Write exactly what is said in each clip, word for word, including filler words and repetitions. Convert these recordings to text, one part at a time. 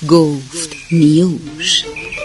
گفت نیوش.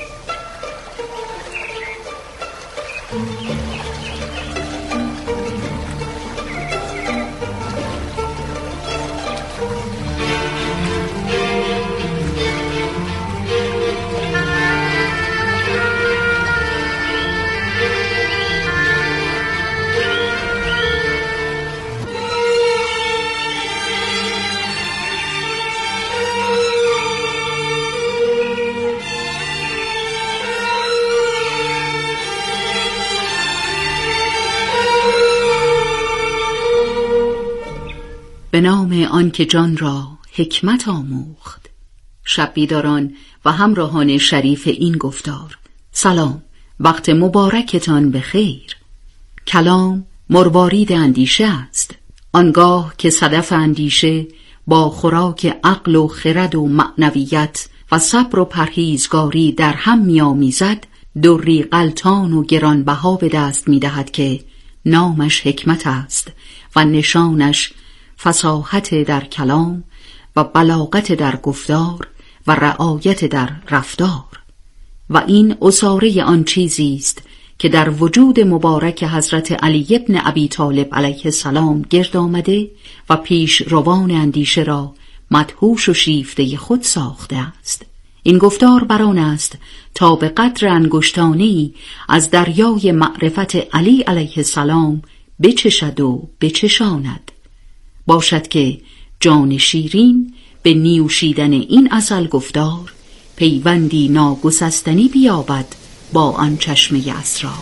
به نام آن که جان را حکمت آموخت. شب بیداران و همراهان شریف این گفتار، سلام، وقت مبارکتان به خیر. کلام مروارید اندیشه است، آنگاه که صدف اندیشه با خوراک عقل و خرد و معنویت و صبر و پرهیزگاری در هم می‌آمیزد، دری غلتان و گرانبها به دست می‌دهد که نامش حکمت است و نشانش فصاحت در کلام و بلاغت در گفتار و رعایت در رفتار. و این عصاره آن چیزی است که در وجود مبارک حضرت علی ابن ابی طالب علیه السلام گرد آمده و پیش روان اندیشه را مدهوش و شیفته خود ساخته است. این گفتار بران است تا به قدر انگشتانه‌ای از دریای معرفت علی علیه السلام بچشد و بچشاند. باشد که جان شیرین به نیوشیدن این عسل گفتار پیوندی ناگسستنی بیابد با آن چشمه اسرار.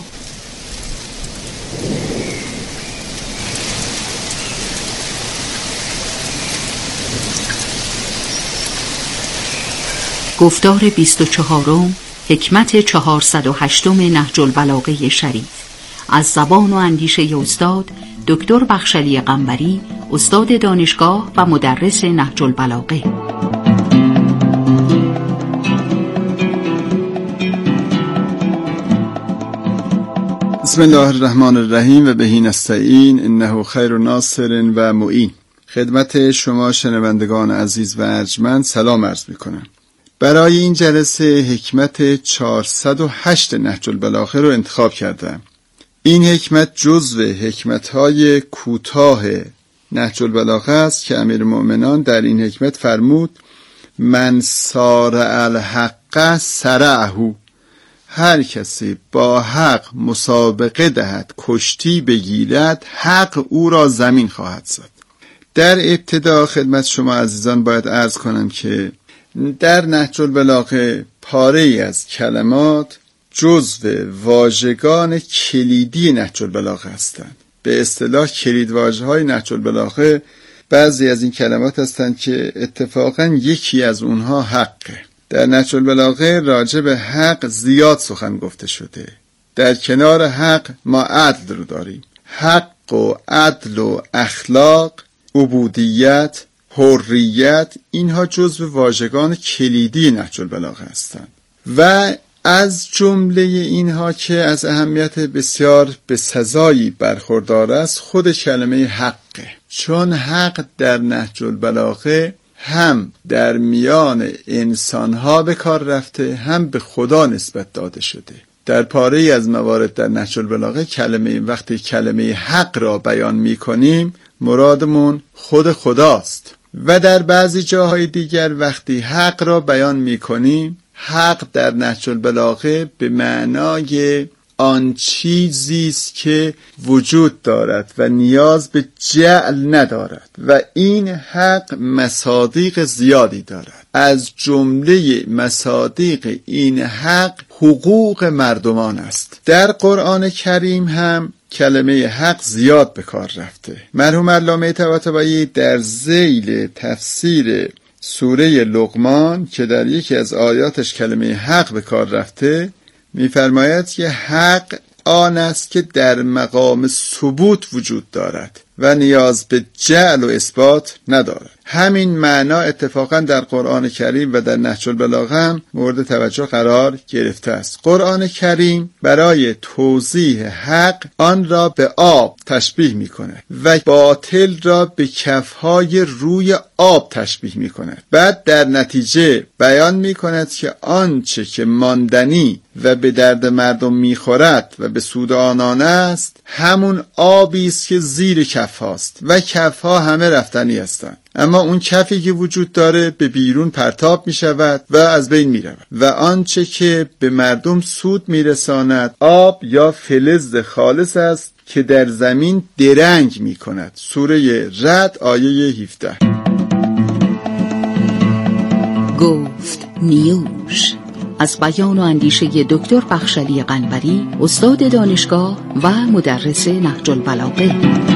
گفتار بیست و چهارم، حکمت چهارصد و هشتم نهج البلاغه شریف، از زبان و اندیشه استاد دکتر بخشلی قنبری، استاد دانشگاه و مدرس نهج البلاغه. بسم الله الرحمن الرحیم و بهی نستعین انه خیر ناصر و معین. خدمت شما شنوندگان عزیز و ارجمند سلام عرض میکنم. برای این جلسه حکمت چهارصد و هشت نهج البلاغه رو انتخاب کردم. این حکمت جزو حکمت‌های کوتاه نهج البلاغه است که امیرالمؤمنان در این حکمت فرمود من سارع الحق سرعه، هر کسی با حق مسابقه دهد کشتی بگیرد حق او را زمین خواهد زد. در ابتدا خدمت شما عزیزان باید عرض کنم که در نهج البلاغه پاره‌ای از کلمات جزو واژگان کلیدی نهج البلاغه هستند. به اصطلاح کلید واژه‌های نهج البلاغه بعضی از این کلمات هستند که اتفاقاً یکی از اونها حقه. در نهج البلاغه راجع به حق زیاد سخن گفته شده. در کنار حق ما عدل رو داریم. حق و عدل و اخلاق، عبودیت، حریت، اینها جزو واژگان کلیدی نهج البلاغه هستند. و از جمله اینها که از اهمیت بسیار به سزایی برخوردار است خود کلمه حقه، چون حق در نهج البلاغه هم در میان انسانها به کار رفته هم به خدا نسبت داده شده. در پاره‌ای از موارد در نهج البلاغه کلمه وقتی کلمه حق را بیان می کنیم مرادمون خود خداست، و در بعضی جاهای دیگر وقتی حق را بیان می کنیم حق در نهج البلاغه به معنای آن چیزی است که وجود دارد و نیاز به جعل ندارد و این حق مصادیق زیادی دارد. از جمله مصادیق این حق حقوق مردمان است. در قرآن کریم هم کلمه حق زیاد به کار رفته. مرحوم علامه طباطبایی در ذیل تفسیر سوره لقمان که در یکی از آیاتش کلمه حق به کار رفته می‌فرماید که حق آن است که در مقام ثبوت وجود دارد و نیاز به جعل و اثبات ندارد. همین معنا اتفاقا در قرآن کریم و در نهج البلاغه هم مورد توجه قرار گرفته است. قرآن کریم برای توضیح حق آن را به آب تشبیه می کند و باطل را به کفهای روی آب تشبیه می کند. بعد در نتیجه بیان می کند که آنچه که ماندنی و به درد مردم می خورد و به سود آنان است همون آبی است که زیر کف هاست و کف ها همه رفتنی هستند، اما اون کفی که وجود داره به بیرون پرتاب می شود و از بین می رود و آنچه که به مردم سود می رساند آب یا فلز خالص است که در زمین درنگ می کند. سوره رعد آیه هفده. گفت نیوش از بیان و اندیشه دکتر بخشلی قنبری، استاد دانشگاه و مدرس نهج البلاغه.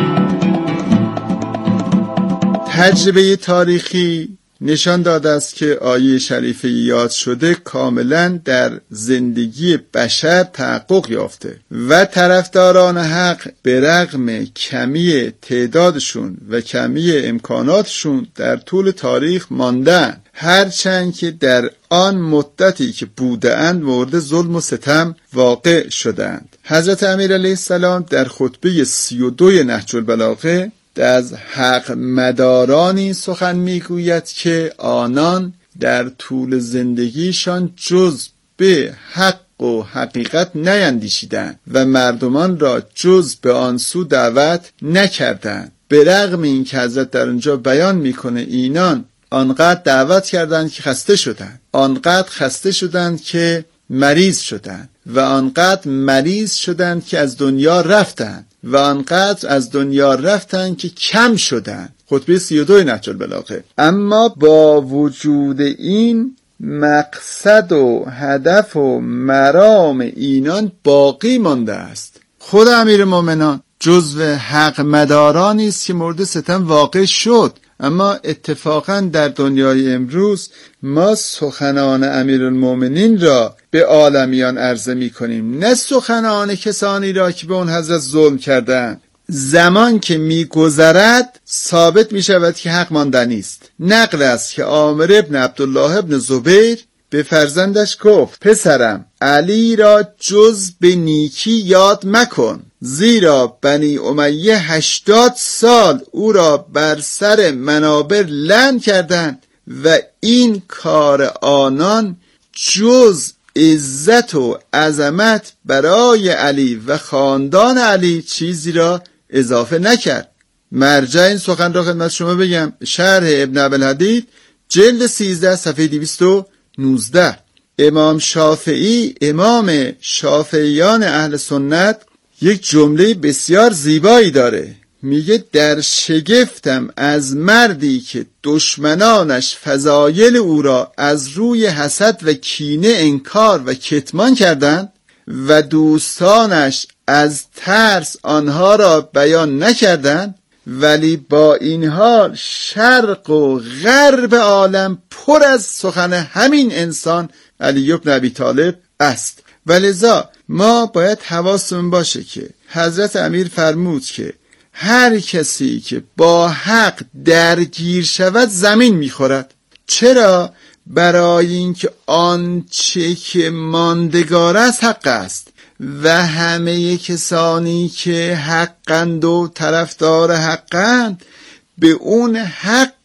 تجربه تاریخی نشان داده است که آیه شریفه یاد شده کاملا در زندگی بشر تحقق یافته و طرفداران حق به رغم کمی تعدادشون و کمی امکاناتشون در طول تاریخ ماندن، هرچند که در آن مدتی که بودند مورد ظلم و ستم واقع شدند. حضرت امیر علیه السلام در خطبه سی و دو نهج البلاغه از حق مدارانی سخن میگوید که آنان در طول زندگیشان جز به حق و حقیقت نیندیشیدند و مردمان را جز به آن سو دعوت نکردند. به رغم این که حضرت در اونجا بیان میکنه اینان آنقدر دعوت کردند که خسته شدند، آنقدر خسته شدند که مریض شدند و آنقدر مریض شدند که از دنیا رفتند و آنقدر از دنیا رفتند که کم شدند. خطبه سی و دو نهج البلاغه. اما با وجود این مقصد و هدف و مرام اینان باقی مانده است. خود امیرالمومنان جزو حق مدارانی است که مورد ستم واقع شد، اما اتفاقا در دنیای امروز ما سخنان امیرالمومنین را به عالمیان عرضه می کنیم، نه سخنان کسانی را که به اون حضرت ظلم کردند. زمان که می گذرد ثابت می شود که حق ماندنی است. نقل است که عامر ابن عبدالله ابن زبیر به فرزندش گفت پسرم علی را جز به نیکی یاد مکن، زیرا بنی امیه هشتاد سال او را بر سر منابر لعن کردند و این کار آنان جز عزت و عظمت برای علی و خاندان علی چیزی را اضافه نکرد. مرجع این سخن را خدمت شما بگم، شرح ابن ابوالحدید جلد سیزده صفحه دویست و نوزده. امام شافعی، امام شافعیان اهل سنت، یک جمله بسیار زیبایی داره، میگه در شگفتم از مردی که دشمنانش فضایل او را از روی حسد و کینه انکار و کتمان کردند و دوستانش از ترس آنها را بیان نکردند، ولی با این حال شرق و غرب عالم پر از سخن همین انسان علی بن ابی طالب است. ولذا ما باید حواسمون باشه که حضرت امیر فرمود که هر کسی که با حق درگیر شود زمین میخورد. چرا؟ برای اینکه آنچه که ماندگار است حق است و همه کسانی که حقند و طرفدار حقند به اون حق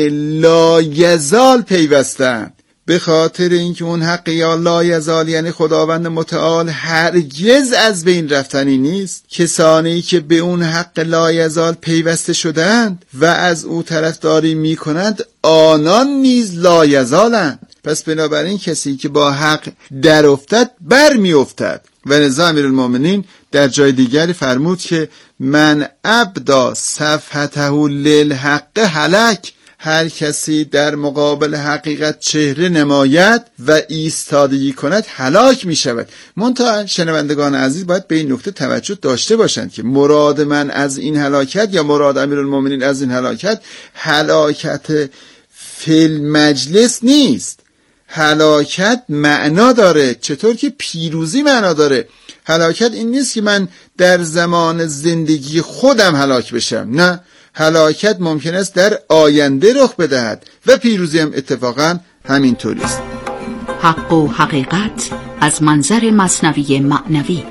لایزال پیوستند، به خاطر اینکه اون حق یا لایزال یعنی خداوند متعال هرگز از بین رفتنی نیست. کسانی که به اون حق لایزال پیوسته شدند و از او طرفداری می کنند آنان نیز لایزالند. پس بنابراین کسی که با حق در افتد بر می افتد. و لذا امیرالمومنین در جای دیگری فرمود که من ابدا صفحته للحق هلک، هر کسی در مقابل حقیقت چهره نماید و ایستادگی کند هلاک می شود. منتها شنوندگان عزیز باید به این نکته توجه داشته باشند که مراد من از این هلاکت یا مراد امیرالمومنین از این هلاکت هلاکت فی المجلس نیست. هلاکت معنا داره، چطور که پیروزی معنا داره. هلاکت این نیست که من در زمان زندگی خودم هلاک بشم، نه، هلاکت ممکن است در آینده رخ بدهد و پیروزی هم اتفاقا همینطوری است. حق و حقیقت از منظر مثنوی معنوی.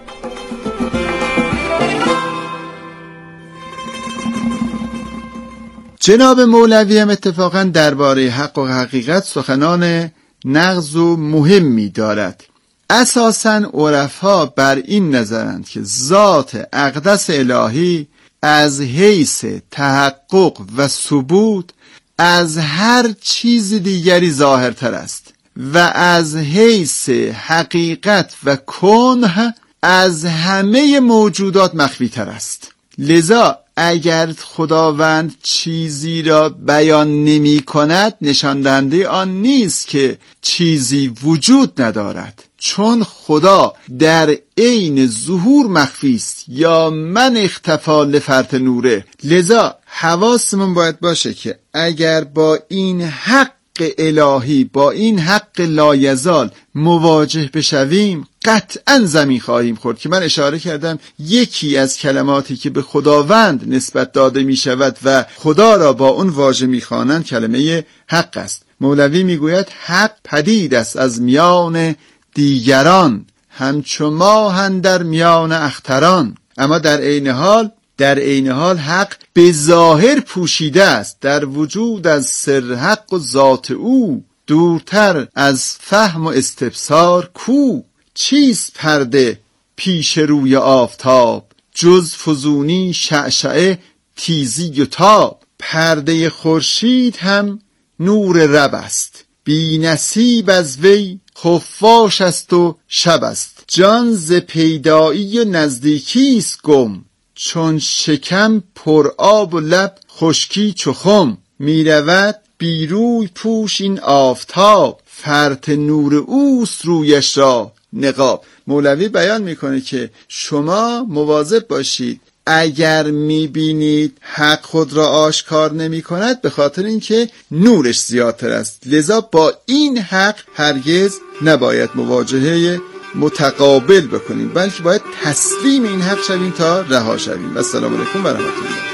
جناب مولوی هم اتفاقا درباره حق و حقیقت سخنان نغز و مهمی دارد. اساساً عرفا بر این نظرند که ذات اقدس الهی از حیث تحقق و ثبوت از هر چیز دیگری ظاهرتر است و از حیث حقیقت و کنه از همه موجودات مخفی تر است. لذا اگر خداوند چیزی را بیان نمی کند نشان دهنده آن نیست که چیزی وجود ندارد، چون خدا در عین ظهور مخفی است یا من اختفا لفرط نوره. لذا حواسمون باید باشه که اگر با این حق الهی، با این حق لایزال مواجه بشویم قطعا زمین خواهیم خورد، که من اشاره کردم یکی از کلماتی که به خداوند نسبت داده می شود و خدا را با اون واژه می خوانند کلمه حق است. مولوی می گوید حق پدید است از میان دیگران، همچو ماه اندر میان اختران. اما در عین حال در عین حال حق به ظاهر پوشیده است، در وجود از سر حق و ذات او، دورتر از فهم و استبصار کو. چیست پرده پیش روی آفتاب، جز فزونی شعشعه تیزی و تاب. پرده خورشید هم نور رب است، بی نصیب از وی خفاش است و شب است. جان ز پیدایی و نزدیکی است گم، چون شکم پر آب و لب خشکی چو خم. می رود بی روی پوش این آفتاب، فرط نور اوست رویش را نقاب. مولوی بیان میکنه که شما مواظب باشید اگر میبینید حق خود را آشکار نمی کند به خاطر اینکه نورش زیادتر است. لذا با این حق هرگز نباید مواجهه متقابل بکنیم، بلکه باید تسلیم این حق شویم تا رها شویم. السلام علیکم و رحمت الله.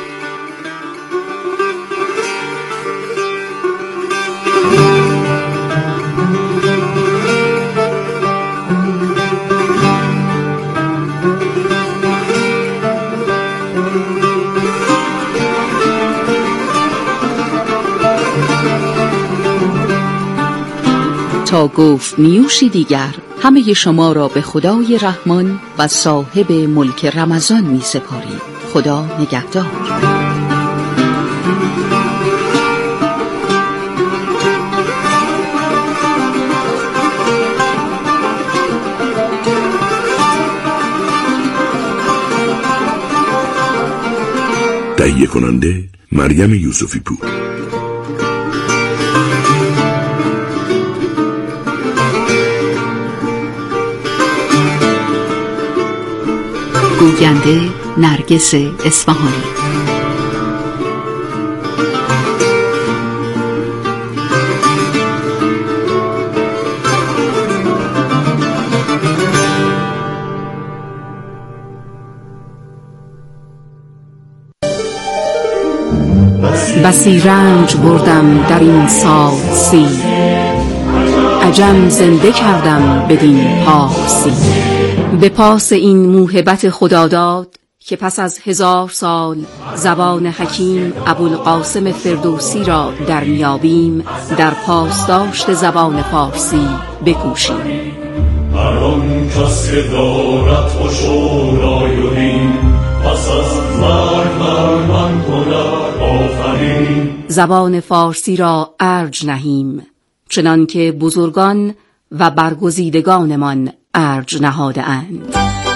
تا گفت نیوشی دیگر همه شما را به خدای رحمان و صاحب ملک رمضان می سپاریم. خدا نگهدار. تهیه کننده مریم یوسفی پور. گوینده نرگس اصفهانی. بسی رنج بردم در این سال سی، عجم زنده کردم بدین پارسی. به پاس این موهبت خداداد که پس از هزار سال زبان حکیم ابوالقاسم فردوسی را در میابیم، در پاسداشت زبان فارسی بکوشیم. هر آن کس که دارد خشونای و دین، پس از مرگ بر من کند آفرین. زبان فارسی را ارج نهیم، چنان که بزرگان و برگزیدگانمان ارج نهاده اند.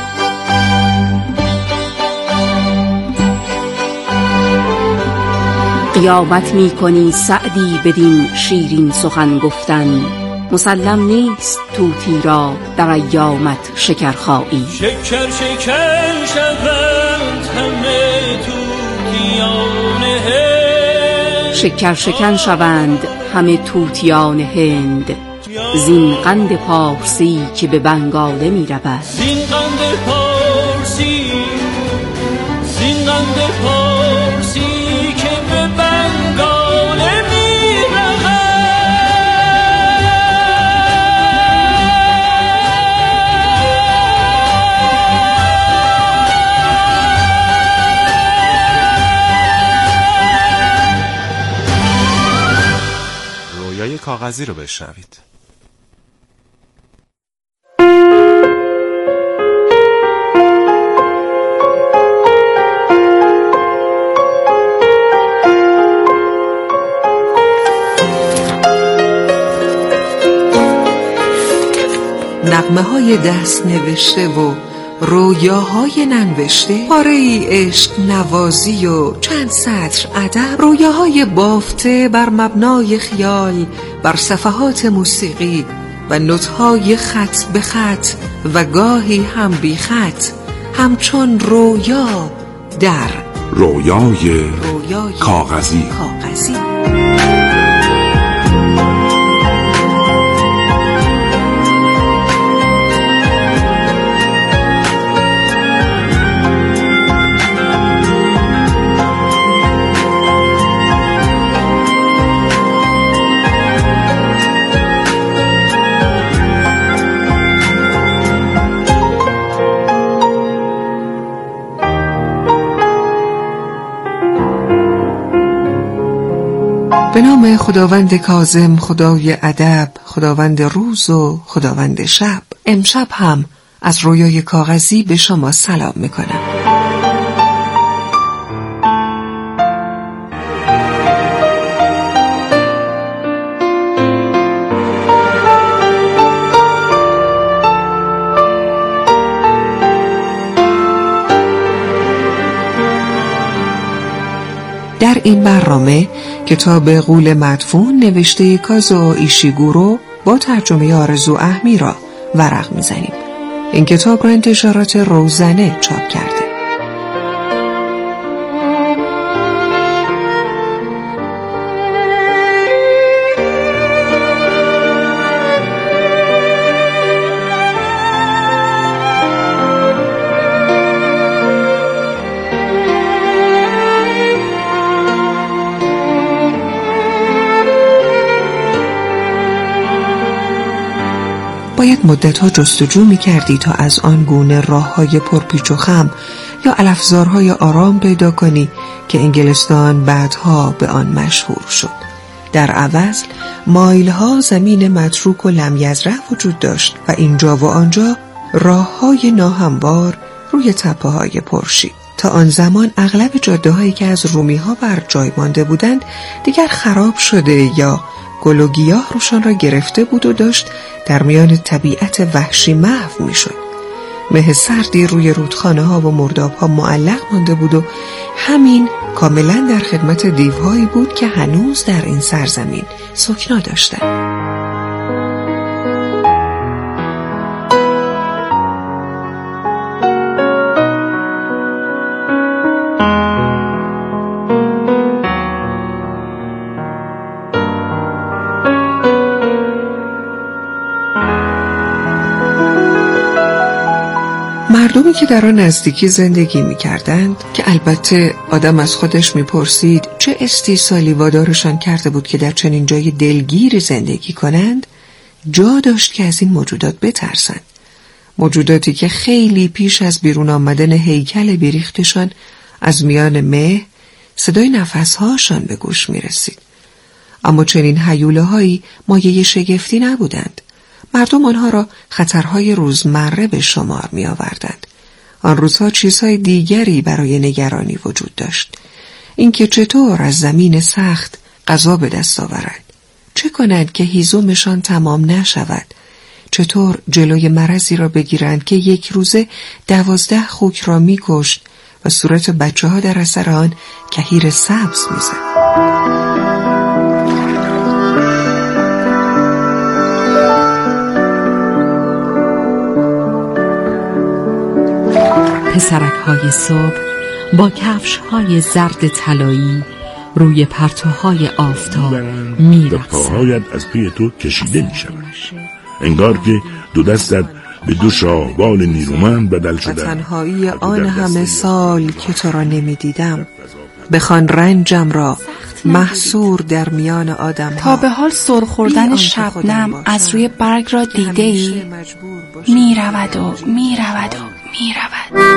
قیامت می کنی سعدی بدین شیرین سخن گفتن، مسلم نیست طوطی را در ایامت شکرخایی. شکر شکر شوند همه طوطیان هند، شکر شکن شوند همه طوطیان هند. زین قند پارسی که به بنگاله می رود، زین قند پارسی، زین قند پارسی کاغذی رو بشنوید. نغمه های دست نوشته و رویاهای ننوشته، پاره ای عشق نوازی و چند سطر ادب، رویاهای بافته بر مبنای خیال بر صفحات موسیقی و نوت‌های خط به خط و گاهی هم بی خط، همچون رویا در رویای, رویای کاغذی. کاغذی. به نام خداوند کاظم، خدای ادب، خداوند روز و خداوند شب. امشب هم از رویای کاغذی به شما سلام میکنم. در این برنامه کتاب غول مدفون نوشته کازو ایشیگورو با ترجمه آرزو احمی را ورق میزنیم. این کتاب را انتشارات روزنه چاپ کرده. باید مدتها جستجو می کردی تا از آن گونه راه های پرپیچ و خم یا علفزارهای آرام پیدا کنی که انگلستان بعدها به آن مشهور شد. در عوض مایلها زمین متروک و لمیزرع وجود داشت و اینجا و آنجا راه های ناهموار روی تپه های پرشی. تا آن زمان اغلب جاده هایی که از رومی ها بر جای مانده بودند دیگر خراب شده یا گل و گیاه روشان را گرفته بود و داشت در میان طبیعت وحشی محو می شد. مه سردی روی رودخانه ها و مرداب ها معلق مانده بود و همین کاملا در خدمت دیوهایی بود که هنوز در این سرزمین سکنا داشتند. مردمی که در آن نزدیکی زندگی می کردند که البته آدم از خودش می پرسید چه استیصالی وادارشان کرده بود که در چنین جای دلگیر زندگی کنند، جا داشت که از این موجودات بترسند. موجوداتی که خیلی پیش از بیرون آمدن هیکل بیریختشان از میان مه صدای نفسهاشان به گوش می رسید. اما چنین هیوله هایی مایه شگفتی نبودند. مردم آنها را خطرهای روزمره به شمار می آوردند. آن روزها چیزهای دیگری برای نگرانی وجود داشت. اینکه چطور از زمین سخت غذا به دست آورد، چه کنند که هیزمشان تمام نشود، چطور جلوی مرضی را بگیرند که یک روزه دوازده خوک را می کشت و صورت بچه ها در اثر آن کهیر سبز می زد. پسرک های صبح با کفش های زرد طلایی روی پرتوهای آفتاب می رقصند. پاهایت از پی تو کشیده می شود، انگار که دو دستت به دو شاهبال نیرومند بدل شده. و تنهایی آن همه سال که تو را نمی دیدم، بخوان رنجم را محصور در میان آدم ها. تا به حال سر خوردن شبنم از روی برگ را دیده ای؟ می رود و می رود و می رود.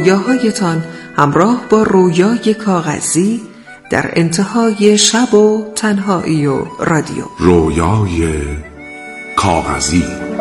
رویاهایتان همراه با رویای کاغذی در انتهای شب و تنهایی و رادیو. رویای کاغذی.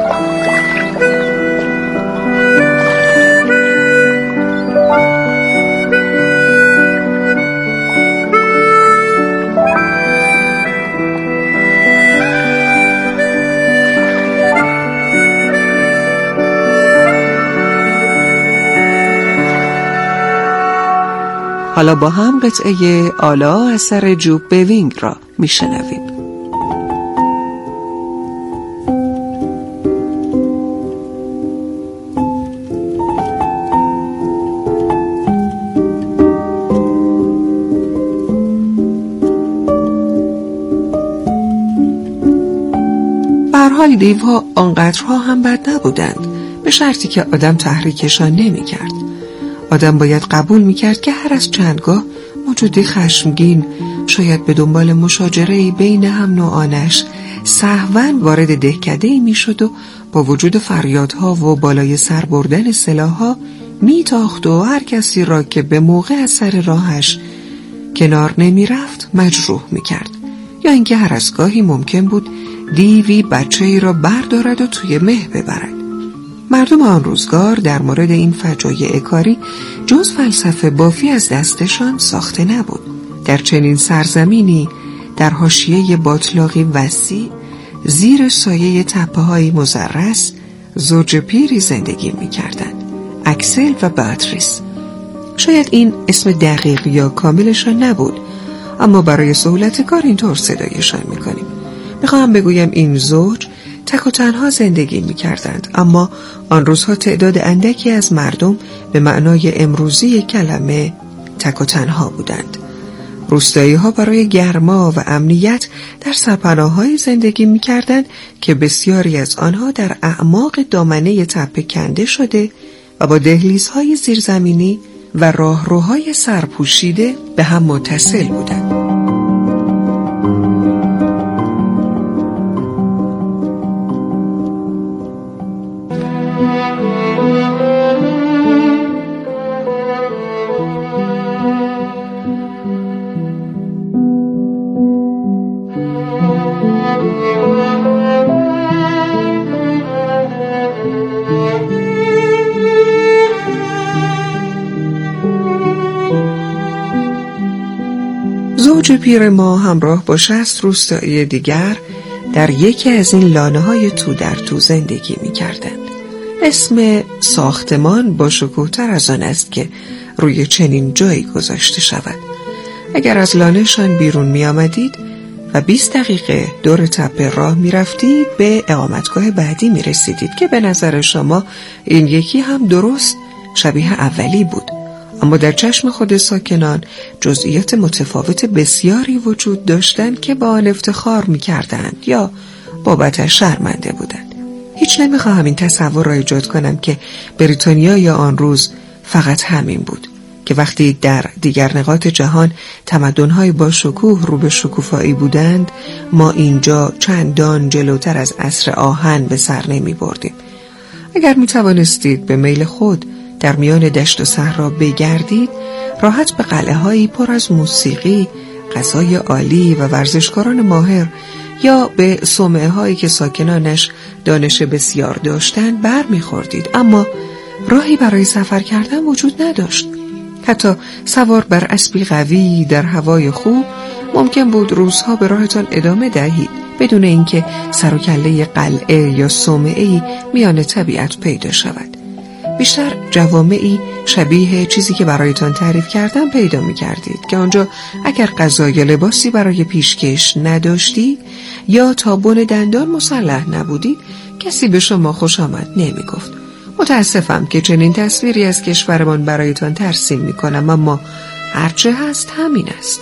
حالا با هم قطعه آلا اثر جوب بیوینگ را میشنویم. به هر حال دیوها آنقدرها هم بد نبودند، به شرطی که آدم تحریکشان نمی کرد. آدم باید قبول میکرد که هر از چندگاه موجودی خشمگین شاید به دنبال مشاجره‌ای بین هم نوعانش سهواً وارد دهکده‌ای میشد و با وجود فریادها و بالای سر بردن سلاح‌ها میتاخت و هر کسی را که به موقع از سر راهش کنار نمیرفت مجروح میکرد، یا اینکه هر از گاهی ممکن بود دیوی بچه‌ای را بردارد و توی مه ببرد. مردم آن روزگار در مورد این فجایع کاری جز فلسفه بافی از دستشان ساخته نبود. در چنین سرزمینی در حاشیه باتلاقی وسیع زیر سایه تپه‌های مزرس زوج پیری زندگی می‌کردند، اکسل و باتریس. شاید این اسم دقیق یا کاملشان نبود، اما برای سهولت کار اینطور صدایشان می‌کنیم. می‌خواهم بگویم این زوج تک و تنها زندگی می کردند، اما آن روزها تعداد اندکی از مردم به معنای امروزی کلمه تک و تنها بودند. روستایی ها برای گرما و امنیت در سرپناه‌های زندگی می کردند که بسیاری از آنها در اعماق دامنه تپه کنده شده و با دهلیزهای زیرزمینی و راهروهای سرپوشیده به هم متصل بودند. زوج پیر ما همراه با شصت روستایی دیگر در یکی از این لانه های تو در تو زندگی می کردند. اسم ساختمان با شکوه‌تر از آن است که روی چنین جایی گذاشته شود. اگر از لانه‌شان بیرون می آمدید و بیست دقیقه دور تپه راه می رفتید، به اقامتگاه بعدی می رسیدید که به نظر شما این یکی هم درست شبیه اولی بود، اما در چشم خود ساکنان جزئیات متفاوت بسیاری وجود داشتند که با آن افتخار می کردند یا بابتش شرمنده بودند. هیچ نمیخواهم این تصور را ایجاد کنم که بریتانیا یا آن روز فقط همین بود که وقتی در دیگر نقاط جهان تمدن‌های با شکوه رو به شکوفایی بودند، ما اینجا چندان جلوتر از عصر آهن به سر نمی بردیم. اگر می توانستید به میل خود در میان دشت و صحرا بگردید، راحت به قلعه‌هایی پر از موسیقی، غذای عالی و ورزشکاران ماهر یا به صومعه‌هایی که ساکنانش دانش بسیار داشتند بر می‌خوردید، اما راهی برای سفر کردن وجود نداشت. حتی سوار بر اسبی قوی در هوای خوب ممکن بود روزها به راهتان ادامه دهید بدون اینکه سر و کله قلعه یا صومعه‌ای میان طبیعت پیدا شود. بیشتر جوامعی شبیه چیزی که برایتان تعریف کردم پیدا می کردید که آنجا اگر غذا یا لباسی برای پیشکش نداشتید یا تا بن دندان مسلح نبودید، کسی به شما خوش آمد نمی گفت. متاسفم که چنین تصویری از کشورمان برایتان ترسیم می کنم، اما هرچه هست همین است.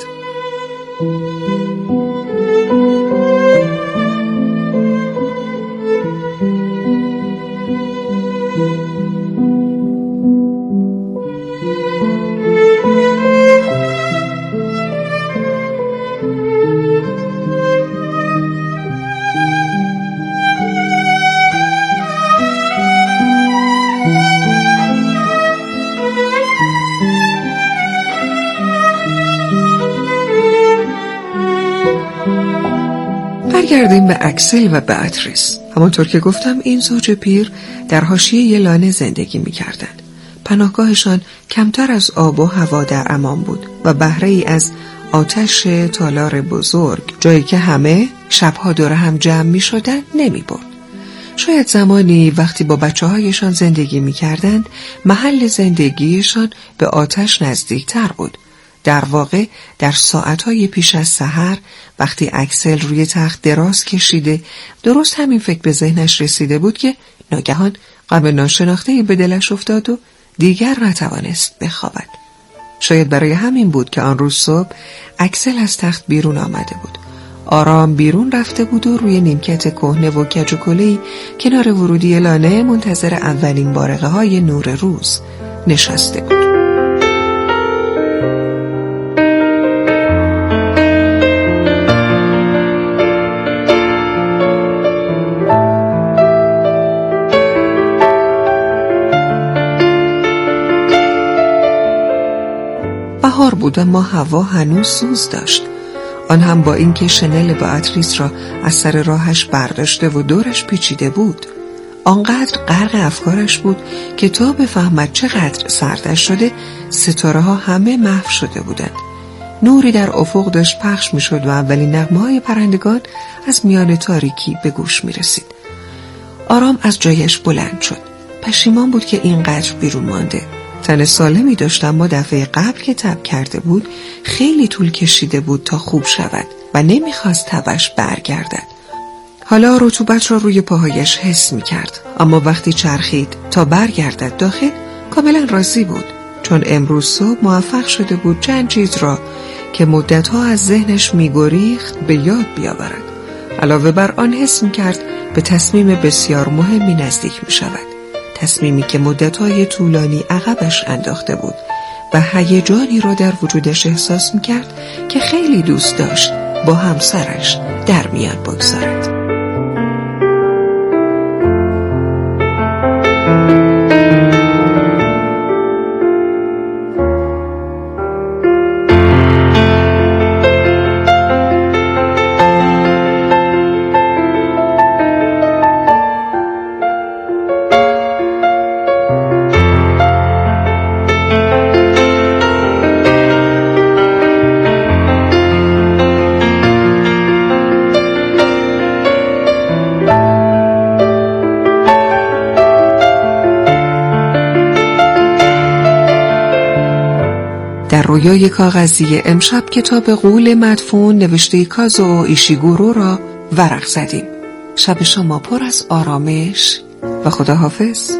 برگردیم به اکسل و بیاتریس. همانطور که گفتم این زوج پیر در حاشیه لانه زندگی می کردند. پناهگاهشان کمتر از آب و هوا در امان بود و بهره ای از آتش تالار بزرگ، جایی که همه شبها دور هم جمع می شدن، نمی برد. شاید زمانی وقتی با بچه هایشان زندگی می کردند محل زندگیشان به آتش نزدیک تر بود. در واقع در ساعتهای پیش از سحر وقتی اکسل روی تخت دراز کشیده درست همین فکر به ذهنش رسیده بود که ناگهان غم ناشناخته‌ای به دلش افتاد و دیگر نتوانست بخوابد. شاید برای همین بود که آن روز صبح اکسل از تخت بیرون آمده بود. آرام بیرون رفته بود و روی نیمکت کهنه و کج و کله‌ای کنار ورودی لانه منتظر اولین بارقه های نور روز نشسته بود. بهار بود اما هوا هنوز سوز داشت. آن هم با اینکه شنل بیاتریس را از سر راهش برداشته و دورش پیچیده بود. آنقدر غرق افکارش بود که تا بفهمد چقدر سردش شده ستاره ها همه محو شده بودند. نوری در افق داشت پخش می شد و اولین نغمه های پرندگان از میان تاریکی به گوش می رسید. آرام از جایش بلند شد. پشیمان بود که اینقدر بیرون مانده. تن سالمی داشت اما دفعه قبل که تب کرده بود خیلی طول کشیده بود تا خوب شود و نمیخواست تبش برگردد. حالا رطوبت را روی پاهایش حس میکرد، اما وقتی چرخید تا برگردد داخل کاملا راضی بود، چون امروز صبح موفق شده بود چند چیز را که مدتها از ذهنش میگریخت به یاد بیاورد. علاوه بر آن حس میکرد به تصمیم بسیار مهمی نزدیک میشود، تصمیمی که مدتهای طولانی عقبش انداخته بود و هیجانی را در وجودش احساس میکرد که خیلی دوست داشت با همسرش در میان بگذارد. در رویای کاغذی امشب کتاب غول مدفون نوشته کازو ایشیگورو را ورق زدیم. شب شما پر از آرامش و خداحافظ.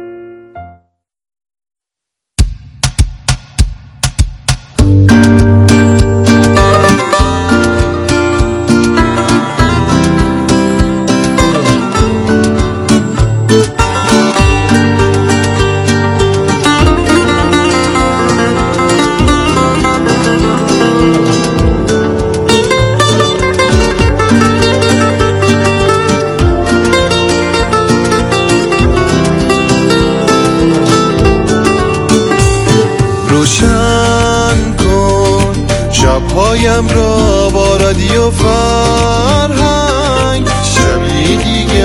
روشن کن شبهایم را با رادیو فرهنگ، شبی دیگه